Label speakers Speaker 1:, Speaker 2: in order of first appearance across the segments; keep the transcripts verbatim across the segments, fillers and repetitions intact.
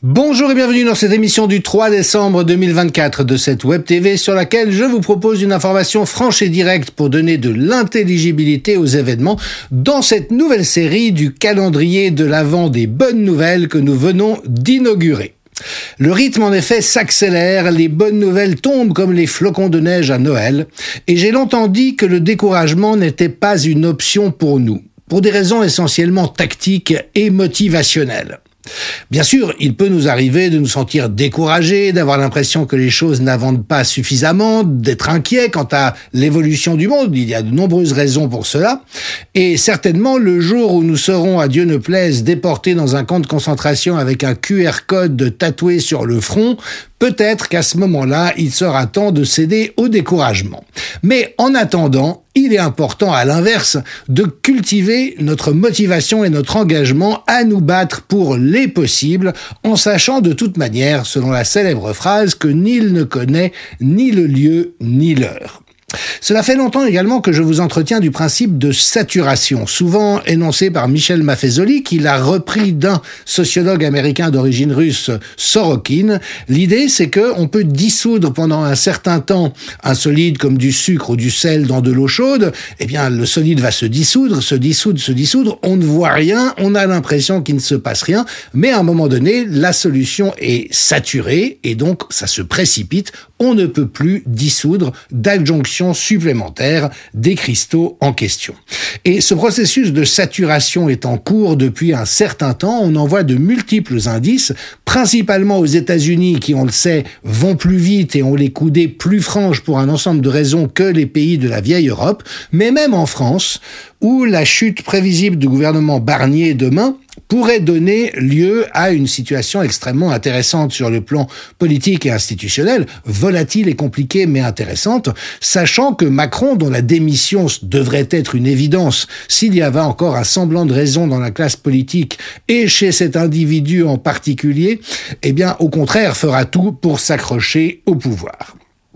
Speaker 1: Bonjour et bienvenue dans cette émission du trois décembre deux mille vingt-quatre de cette Web T V sur laquelle je vous propose une information franche et directe pour donner de l'intelligibilité aux événements dans cette nouvelle série du calendrier de l'Avent des bonnes nouvelles que nous venons d'inaugurer. Le rythme en effet s'accélère, les bonnes nouvelles tombent comme les flocons de neige à Noël, et j'ai longtemps dit que le découragement n'était pas une option pour nous, pour des raisons essentiellement tactiques et motivationnelles. Bien sûr, il peut nous arriver de nous sentir découragés, d'avoir l'impression que les choses n'avancent pas suffisamment, d'être inquiets quant à l'évolution du monde. Il y a de nombreuses raisons pour cela. Et certainement, le jour où nous serons, à Dieu ne plaise, déportés dans un camp de concentration avec un Q R code tatoué sur le front, peut-être qu'à ce moment-là, il sera temps de céder au découragement. Mais en attendant, il est important, à l'inverse, de cultiver notre motivation et notre engagement à nous battre pour les possibles, en sachant de toute manière, selon la célèbre phrase, que nul ne connaît ni le lieu ni l'heure. Cela fait longtemps également que je vous entretiens du principe de saturation, souvent énoncé par Michel Maffezoli, qui l'a repris d'un sociologue américain d'origine russe, Sorokin. L'idée, c'est que on peut dissoudre pendant un certain temps un solide comme du sucre ou du sel dans de l'eau chaude. Eh bien, le solide va se dissoudre, se dissoudre, se dissoudre. On ne voit rien, on a l'impression qu'il ne se passe rien, mais à un moment donné, la solution est saturée et donc ça se précipite. On ne peut plus dissoudre d'adjonction supplémentaire des cristaux en question. Et ce processus de saturation est en cours depuis un certain temps. On en voit de multiples indices, principalement aux États-Unis qui, on le sait, vont plus vite et ont les coudées plus franches pour un ensemble de raisons que les pays de la vieille Europe, mais même en France, où la chute prévisible du gouvernement Barnier demain pourrait donner lieu à une situation extrêmement intéressante sur le plan politique et institutionnel, volatile et compliquée mais intéressante, sachant que Macron, dont la démission devrait être une évidence s'il y avait encore un semblant de raison dans la classe politique et chez cet individu en particulier, eh bien au contraire fera tout pour s'accrocher au pouvoir.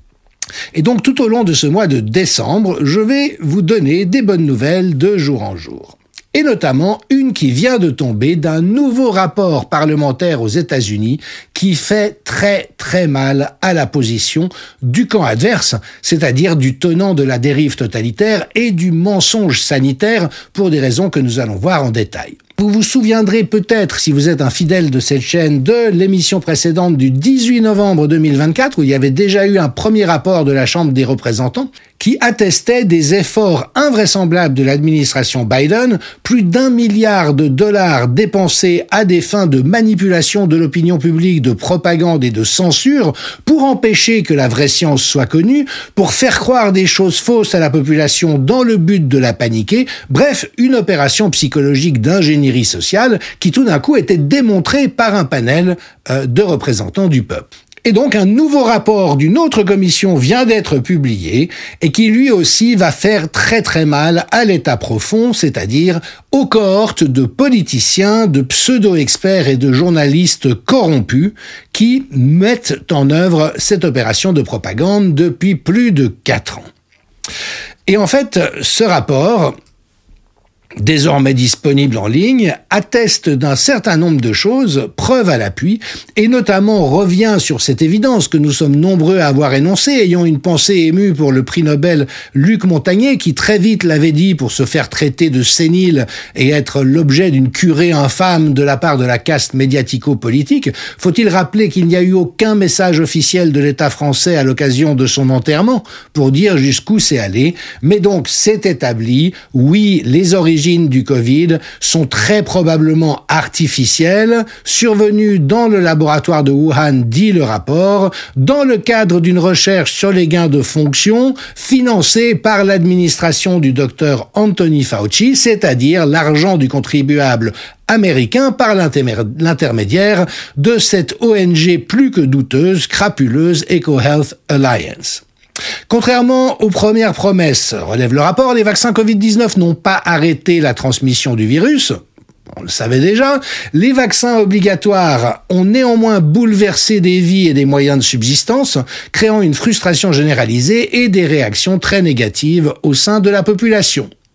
Speaker 1: Et donc tout au long de ce mois de décembre, je vais vous donner des bonnes nouvelles de jour en jour. Et notamment une qui vient de tomber d'un nouveau rapport parlementaire aux États-Unis qui fait très très mal à la position du camp adverse, c'est-à-dire du tenant de la dérive totalitaire et du mensonge sanitaire pour des raisons que nous allons voir en détail. Vous vous souviendrez peut-être, si vous êtes un fidèle de cette chaîne, de l'émission précédente du dix-huit novembre deux mille vingt-quatre, où il y avait déjà eu un premier rapport de la Chambre des représentants, qui attestait des efforts invraisemblables de l'administration Biden, plus d'un milliard de dollars dépensés à des fins de manipulation de l'opinion publique, de propagande et de censure, pour empêcher que la vraie science soit connue, pour faire croire des choses fausses à la population dans le but de la paniquer, bref, une opération psychologique d'ingénierie sociale qui tout d'un coup était démontrée par un panel euh, de représentants du peuple. Et donc un nouveau rapport d'une autre commission vient d'être publié et qui lui aussi va faire très très mal à l'état profond, c'est-à-dire aux cohortes de politiciens, de pseudo-experts et de journalistes corrompus qui mettent en œuvre cette opération de propagande depuis plus de quatre ans. Et en fait, ce rapport, désormais disponible en ligne, atteste d'un certain nombre de choses, preuve à l'appui, et notamment revient sur cette évidence que nous sommes nombreux à avoir énoncée, ayant une pensée émue pour le prix Nobel Luc Montagnier, qui très vite l'avait dit pour se faire traiter de sénile et être l'objet d'une curée infâme de la part de la caste médiatico-politique. Faut-il rappeler qu'il n'y a eu aucun message officiel de l'État français à l'occasion de son enterrement pour dire jusqu'où c'est allé, mais donc c'est établi, oui, les origines du Covid sont très probablement artificielles, survenues dans le laboratoire de Wuhan, dit le rapport, dans le cadre d'une recherche sur les gains de fonction, financée par l'administration du docteur Anthony Fauci, c'est-à-dire l'argent du contribuable américain par l'intermédiaire de cette O N G plus que douteuse, crapuleuse EcoHealth Alliance. Contrairement aux premières promesses, relève le rapport, les vaccins covid dix-neuf n'ont pas arrêté la transmission du virus. On le savait déjà. Les vaccins obligatoires ont néanmoins bouleversé des vies et des moyens de subsistance, créant une frustration généralisée et des réactions très négatives au sein de la population.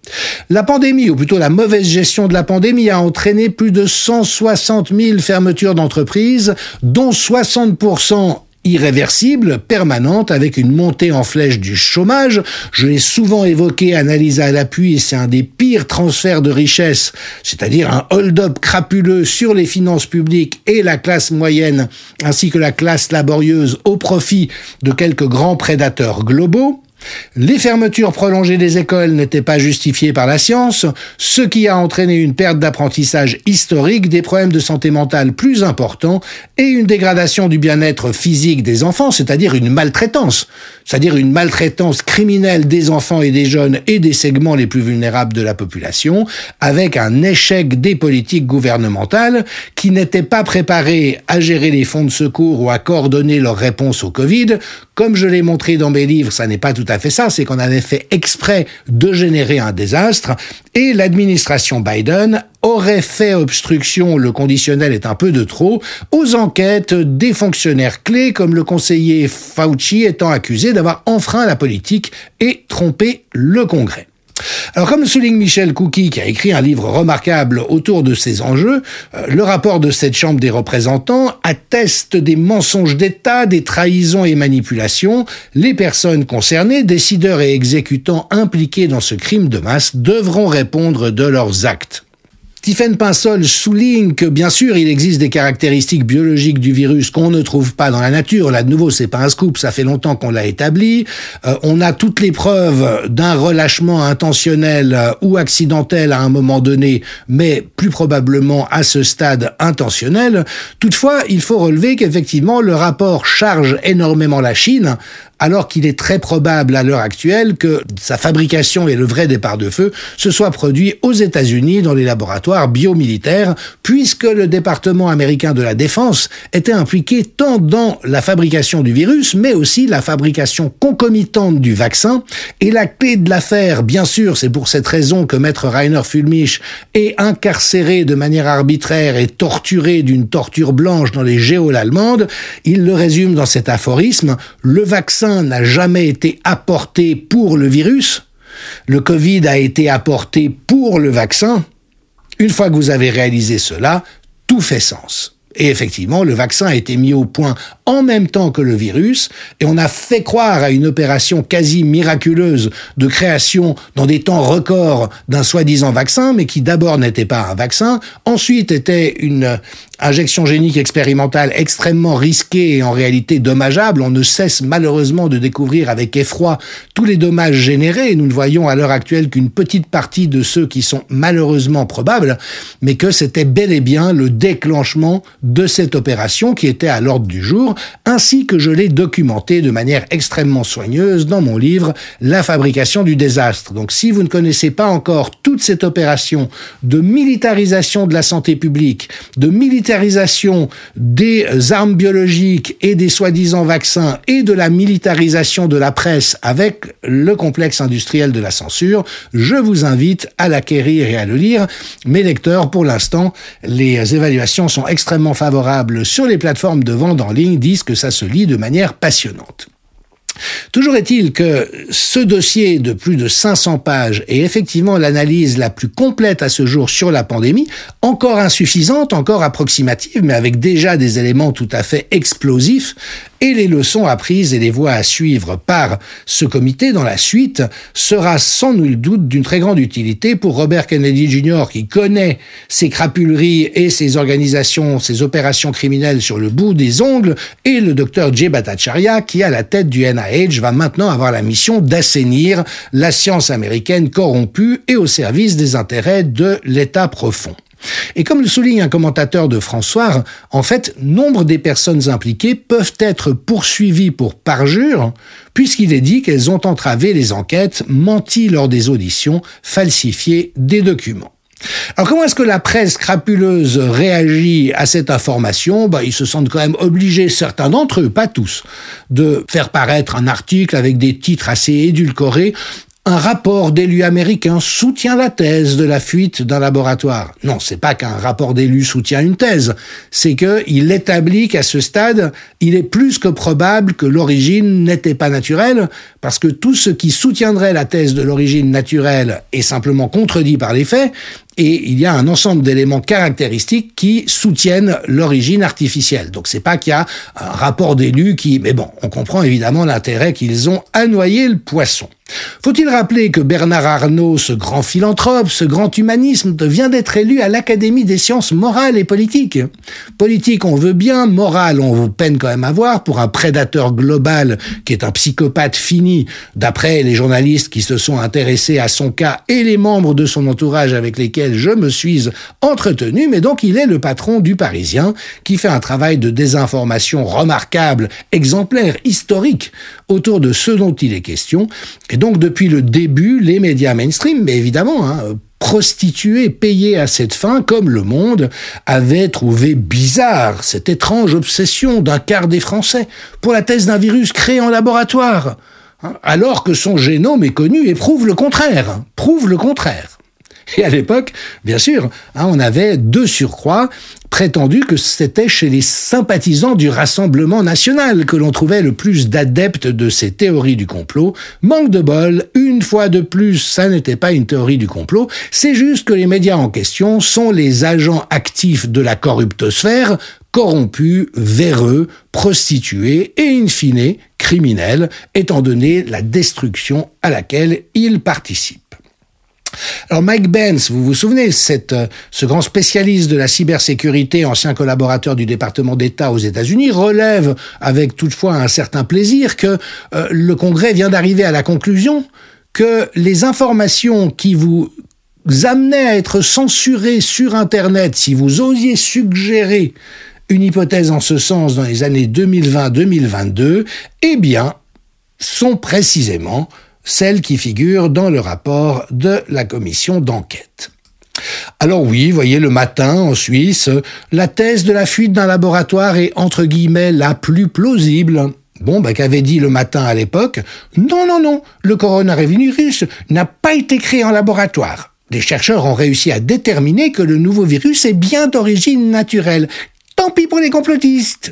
Speaker 1: La pandémie, ou plutôt la mauvaise gestion de la pandémie, a entraîné plus de cent soixante mille fermetures d'entreprises, dont soixante pour cent irréversible, permanente, avec une montée en flèche du chômage. Je l'ai souvent évoqué, analysé à l'appui, et c'est un des pires transferts de richesse, c'est-à-dire un hold-up crapuleux sur les finances publiques et la classe moyenne, ainsi que la classe laborieuse au profit de quelques grands prédateurs globaux. Les fermetures prolongées des écoles n'étaient pas justifiées par la science, ce qui a entraîné une perte d'apprentissage historique, des problèmes de santé mentale plus importants et une dégradation du bien-être physique des enfants, c'est-à-dire une maltraitance, c'est-à-dire une maltraitance criminelle des enfants et des jeunes et des segments les plus vulnérables de la population, avec un échec des politiques gouvernementales qui n'étaient pas préparées à gérer les fonds de secours ou à coordonner leurs réponses au Covid. Comme je l'ai montré dans mes livres, ça n'est pas tout à fait ça, c'est qu'on avait fait exprès de générer un désastre et l'administration Biden aurait fait obstruction, le conditionnel est un peu de trop, aux enquêtes des fonctionnaires clés comme le conseiller Fauci étant accusé d'avoir enfreint la politique et trompé le Congrès. Alors, comme le souligne Michel Kuki, qui a écrit un livre remarquable autour de ces enjeux, euh, le rapport de cette Chambre des représentants atteste des mensonges d'État, des trahisons et manipulations. Les personnes concernées, décideurs et exécutants impliqués dans ce crime de masse, devront répondre de leurs actes. Stephen Pinsol souligne que, bien sûr, il existe des caractéristiques biologiques du virus qu'on ne trouve pas dans la nature. Là, de nouveau, c'est pas un scoop, ça fait longtemps qu'on l'a établi. Euh, on a toutes les preuves d'un relâchement intentionnel euh, ou accidentel à un moment donné, mais plus probablement à ce stade intentionnel. Toutefois, il faut relever qu'effectivement, le rapport charge énormément la Chine, alors qu'il est très probable à l'heure actuelle que sa fabrication et le vrai départ de feu se soient produits aux États-Unis dans les laboratoires biomilitaires, puisque le département américain de la Défense était impliqué tant dans la fabrication du virus, mais aussi la fabrication concomitante du vaccin. Et la clé de l'affaire, bien sûr, c'est pour cette raison que maître Rainer Fulmich est incarcéré de manière arbitraire et torturé d'une torture blanche dans les geôles allemandes. Il le résume dans cet aphorisme: le vaccin n'a jamais été apporté pour le virus, le Covid a été apporté pour le vaccin. Une fois que vous avez réalisé cela, tout fait sens. Et effectivement, le vaccin a été mis au point en même temps que le virus, et on a fait croire à une opération quasi miraculeuse de création dans des temps records d'un soi-disant vaccin, mais qui d'abord n'était pas un vaccin, ensuite était une injection génique expérimentale extrêmement risquée et en réalité dommageable. On ne cesse malheureusement de découvrir avec effroi tous les dommages générés, et nous ne voyons à l'heure actuelle qu'une petite partie de ceux qui sont malheureusement probables, mais que c'était bel et bien le déclenchement de cette opération qui était à l'ordre du jour, ainsi que je l'ai documenté de manière extrêmement soigneuse dans mon livre « La fabrication du désastre ». Donc si vous ne connaissez pas encore toute cette opération de militarisation de la santé publique, de militarisation des armes biologiques et des soi-disant vaccins et de la militarisation de la presse avec le complexe industriel de la censure, je vous invite à l'acquérir et à le lire. Mes lecteurs, pour l'instant, les évaluations sont extrêmement favorables sur les plateformes de vente en ligne, disent que ça se lit de manière passionnante. Toujours est-il que ce dossier de plus de cinq cents pages est effectivement l'analyse la plus complète à ce jour sur la pandémie, encore insuffisante, encore approximative, mais avec déjà des éléments tout à fait explosifs, et les leçons apprises et les voies à suivre par ce comité dans la suite sera sans nul doute d'une très grande utilité pour Robert Kennedy junior qui connaît ces crapuleries et ces organisations, ces opérations criminelles sur le bout des ongles, et le docteur Jay Bhattacharya qui, à la tête du N I H, va maintenant avoir la mission d'assainir la science américaine corrompue et au service des intérêts de l'État profond. Et comme le souligne un commentateur de François, en fait, nombre des personnes impliquées peuvent être poursuivies pour parjure, puisqu'il est dit qu'elles ont entravé les enquêtes, menti lors des auditions, falsifié des documents. Alors comment est-ce que la presse crapuleuse réagit à cette information ? Bah, ils se sentent quand même obligés, certains d'entre eux, pas tous, de faire paraître un article avec des titres assez édulcorés, un rapport d'élus américains soutient la thèse de la fuite d'un laboratoire. Non, c'est pas qu'un rapport d'élus soutient une thèse, c'est qu'il établit qu'à ce stade, il est plus que probable que l'origine n'était pas naturelle, parce que tout ce qui soutiendrait la thèse de l'origine naturelle est simplement contredit par les faits, et il y a un ensemble d'éléments caractéristiques qui soutiennent l'origine artificielle. Donc c'est pas qu'il y a un rapport d'élus qui... Mais bon, on comprend évidemment l'intérêt qu'ils ont à noyer le poisson. Faut-il rappeler que Bernard Arnault, ce grand philanthrope, ce grand humanisme, vient d'être élu à l'Académie des sciences morales et politiques. Politique, on veut bien, morale, on vous peine quand même à voir, pour un prédateur global qui est un psychopathe fini, d'après les journalistes qui se sont intéressés à son cas et les membres de son entourage avec lesquels je me suis entretenu, mais donc il est le patron du Parisien, qui fait un travail de désinformation remarquable, exemplaire, historique, autour de ce dont il est question. Et donc, depuis le début, les médias mainstream, mais évidemment, hein, prostitués, payés à cette fin, comme Le Monde, avaient trouvé bizarre cette étrange obsession d'un quart des Français pour la thèse d'un virus créé en laboratoire, hein, alors que son génome est connu et prouve le contraire, hein, prouve le contraire. Et à l'époque, bien sûr, hein, on avait de surcroît prétendu que c'était chez les sympathisants du Rassemblement national que l'on trouvait le plus d'adeptes de ces théories du complot. Manque de bol, une fois de plus, ça n'était pas une théorie du complot, c'est juste que les médias en question sont les agents actifs de la corruptosphère, corrompus, véreux, prostitués et in fine criminels, étant donné la destruction à laquelle ils participent. Alors Mike Benz, vous vous souvenez, cette, ce grand spécialiste de la cybersécurité, ancien collaborateur du département d'État aux États-Unis, relève avec toutefois un certain plaisir que euh, le Congrès vient d'arriver à la conclusion que les informations qui vous amenaient à être censurées sur Internet, si vous osiez suggérer une hypothèse en ce sens dans les années deux mille vingt deux mille vingt-deux, eh bien, sont précisément celles qui figurent dans le rapport de la commission d'enquête. Alors oui, voyez, le matin, en Suisse, la thèse de la fuite d'un laboratoire est, entre guillemets, la plus plausible. Bon, ben, qu'avait dit le matin à l'époque? Non, non, non, le coronavirus n'a pas été créé en laboratoire. Des chercheurs ont réussi à déterminer que le nouveau virus est bien d'origine naturelle. Tant pis pour les complotistes.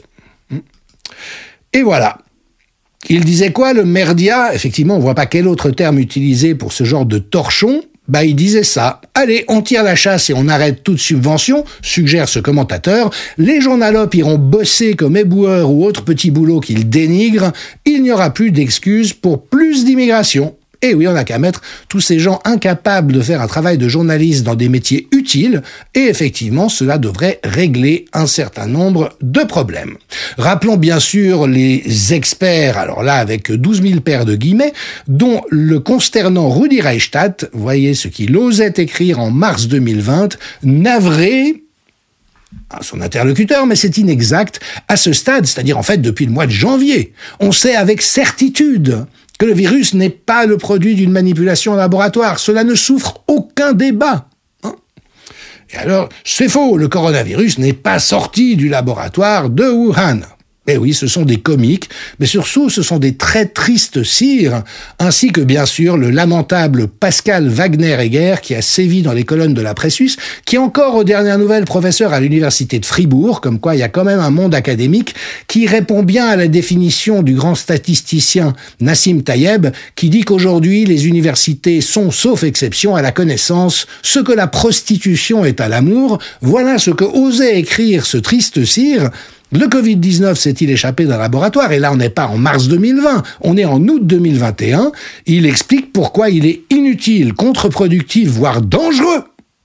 Speaker 1: Et voilà. Il disait quoi, le merdia? Effectivement, on voit pas quel autre terme utiliser pour ce genre de torchon. Bah, il disait ça. Allez, on tire la chasse et on arrête toute subvention, suggère ce commentateur. Les journalopes iront bosser comme éboueurs ou autres petits boulots qu'ils dénigrent. Il n'y aura plus d'excuses pour plus d'immigration. Et oui, on n'a qu'à mettre tous ces gens incapables de faire un travail de journaliste dans des métiers utiles, et effectivement, cela devrait régler un certain nombre de problèmes. Rappelons bien sûr les experts, alors là avec douze mille paires de guillemets, dont le consternant Rudi Reichstadt, voyez ce qu'il osait écrire en mars deux mille vingt, navré à son interlocuteur, mais c'est inexact à ce stade, c'est-à-dire en fait depuis le mois de janvier. On sait avec certitude que le virus n'est pas le produit d'une manipulation en laboratoire. Cela ne souffre aucun débat. Hein ? Et alors, c'est faux, le coronavirus n'est pas sorti du laboratoire de Wuhan. Eh oui, ce sont des comiques, mais surtout ce sont des très tristes cires, ainsi que bien sûr le lamentable Pascal Wagner-Egger qui a sévi dans les colonnes de la presse suisse, qui est encore aux dernières nouvelles professeur à l'université de Fribourg, comme quoi il y a quand même un monde académique qui répond bien à la définition du grand statisticien Nassim Taleb, qui dit qu'aujourd'hui les universités sont, sauf exception, à la connaissance, ce que la prostitution est à l'amour. Voilà ce que osait écrire ce triste cire. Le covid dix-neuf s'est-il échappé d'un laboratoire? Et là, on n'est pas en mars deux mille vingt, on est en août deux mille vingt et un. Il explique pourquoi il est inutile, contre-productif, voire dangereux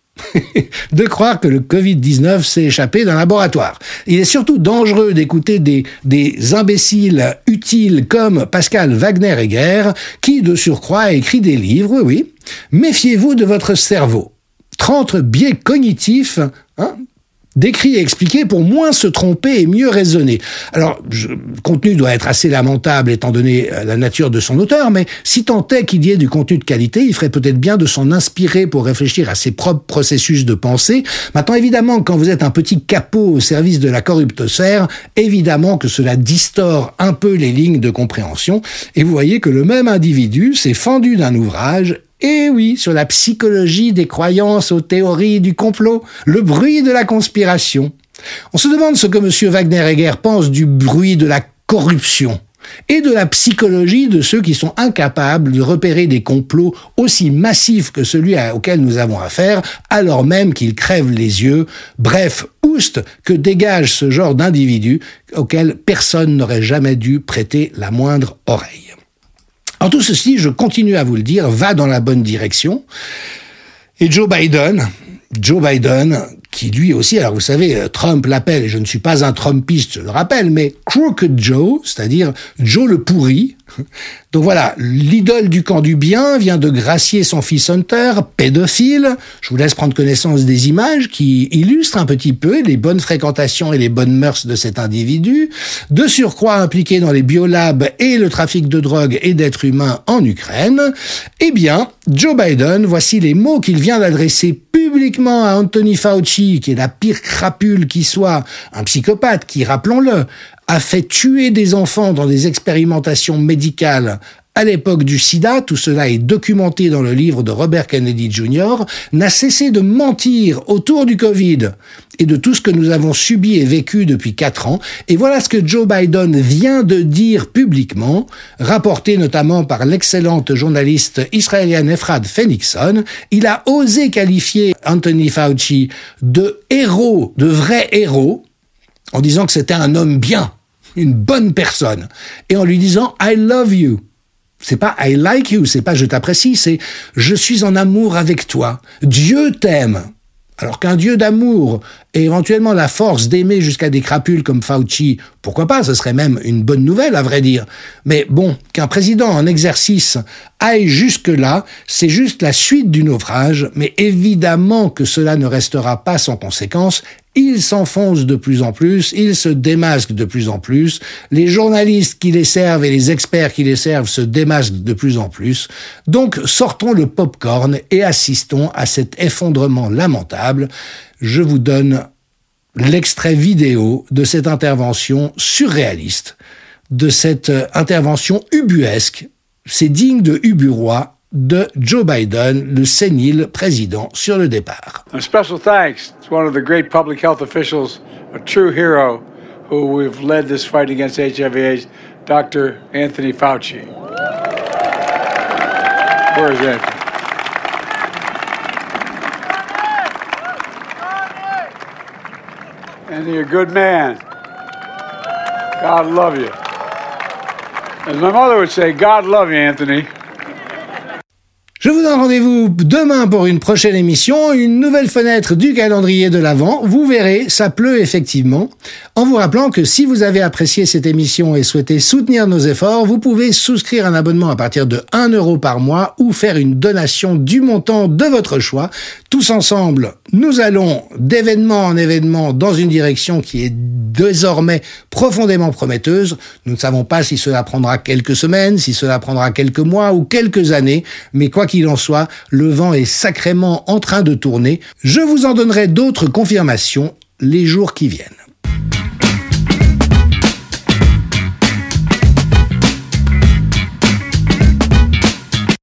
Speaker 1: de croire que le covid dix-neuf s'est échappé d'un laboratoire. Il est surtout dangereux d'écouter des, des imbéciles utiles comme Pascal Wagner-Egger, qui, de surcroît, a écrit des livres, oui, oui. Méfiez-vous de votre cerveau. trente biais cognitifs, hein, décrit et expliqué pour moins se tromper et mieux raisonner. Alors, je, le contenu doit être assez lamentable étant donné la nature de son auteur, mais si tant est qu'il y ait du contenu de qualité, il ferait peut-être bien de s'en inspirer pour réfléchir à ses propres processus de pensée. Maintenant, évidemment, quand vous êtes un petit capot au service de la corruptosphère, évidemment que cela distord un peu les lignes de compréhension, et vous voyez que le même individu s'est fendu d'un ouvrage, et oui, sur la psychologie des croyances aux théories du complot, le bruit de la conspiration. On se demande ce que M. Wagner-Egger pense du bruit de la corruption et de la psychologie de ceux qui sont incapables de repérer des complots aussi massifs que celui auquel nous avons affaire, alors même qu'ils crèvent les yeux. Bref, oust que dégage ce genre d'individu auquel personne n'aurait jamais dû prêter la moindre oreille. En tout ceci, je continue à vous le dire, va dans la bonne direction. Et Joe Biden, Joe Biden, qui lui aussi, alors vous savez, Trump l'appelle, et je ne suis pas un Trumpiste, je le rappelle, mais Crooked Joe, c'est-à-dire Joe le pourri. Donc voilà, l'idole du camp du bien vient de gracier son fils Hunter, pédophile. Je vous laisse prendre connaissance des images qui illustrent un petit peu les bonnes fréquentations et les bonnes mœurs de cet individu. De surcroît impliqué dans les biolabs et le trafic de drogue et d'êtres humains en Ukraine. Eh bien, Joe Biden, voici les mots qu'il vient d'adresser publiquement à Anthony Fauci, qui est la pire crapule qui soit, un psychopathe qui, rappelons-le, a fait tuer des enfants dans des expérimentations médicales à l'époque du sida, tout cela est documenté dans le livre de Robert Kennedy Junior, n'a cessé de mentir autour du Covid et de tout ce que nous avons subi et vécu depuis quatre ans. Et voilà ce que Joe Biden vient de dire publiquement, rapporté notamment par l'excellente journaliste israélienne Efrat Fenixson. Il a osé qualifier Anthony Fauci de héros, de vrai héros, en disant que c'était un homme bien, une bonne personne, et en lui disant « I love you ». C'est pas I like you, c'est pas je t'apprécie, c'est je suis en amour avec toi. Dieu t'aime. Alors qu'un Dieu d'amour et éventuellement la force d'aimer jusqu'à des crapules comme Fauci, pourquoi pas, ce serait même une bonne nouvelle à vrai dire. Mais bon, qu'un président en exercice aille jusque-là, c'est juste la suite du naufrage, mais évidemment que cela ne restera pas sans conséquence. Il s'enfonce de plus en plus, il se démasque de plus en plus, les journalistes qui les servent et les experts qui les servent se démasquent de plus en plus. Donc sortons le popcorn et assistons à cet effondrement lamentable. Je vous donne l'extrait vidéo de cette intervention surréaliste, de cette intervention ubuesque. C'est digne de Uburois, de Joe Biden, le sénile président sur le départ.
Speaker 2: A special thanks to one of the great public health officials, a true hero who we've led this fight against H I V AIDS, Doctor Anthony Fauci. Where is Anthony? Anthony, you're a good man. God love you. As my mother would say, God love you, Anthony.
Speaker 1: Je vous donne rendez-vous demain pour une prochaine émission, une nouvelle fenêtre du calendrier de l'Avent. Vous verrez, ça pleut effectivement. En vous rappelant que si vous avez apprécié cette émission et souhaitez soutenir nos efforts, vous pouvez souscrire un abonnement à partir de un euro par mois ou faire une donation du montant de votre choix. Tous ensemble, nous allons d'événement en événement dans une direction qui est désormais profondément prometteuse. Nous ne savons pas si cela prendra quelques semaines, si cela prendra quelques mois ou quelques années, mais quoi qu'il en soit, le vent est sacrément en train de tourner. Je vous en donnerai d'autres confirmations les jours qui viennent.